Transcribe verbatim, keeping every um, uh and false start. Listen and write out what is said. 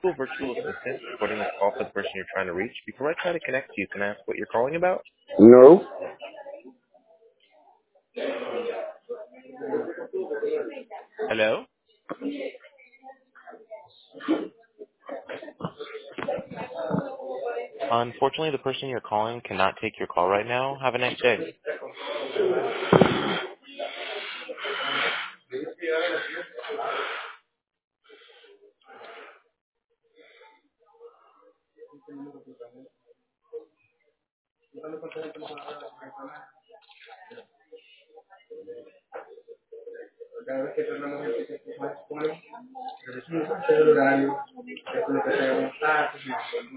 Google virtual assistant recording this call for the person you're trying to reach. Before I try to connect you, can I ask what you're calling about? No. Hello? Unfortunately, the person you're calling cannot take your call right now. Have a nice day. Cada vez que tratamos de que se más con él, pero es un horario, es lo que tenemos, ah, pues no.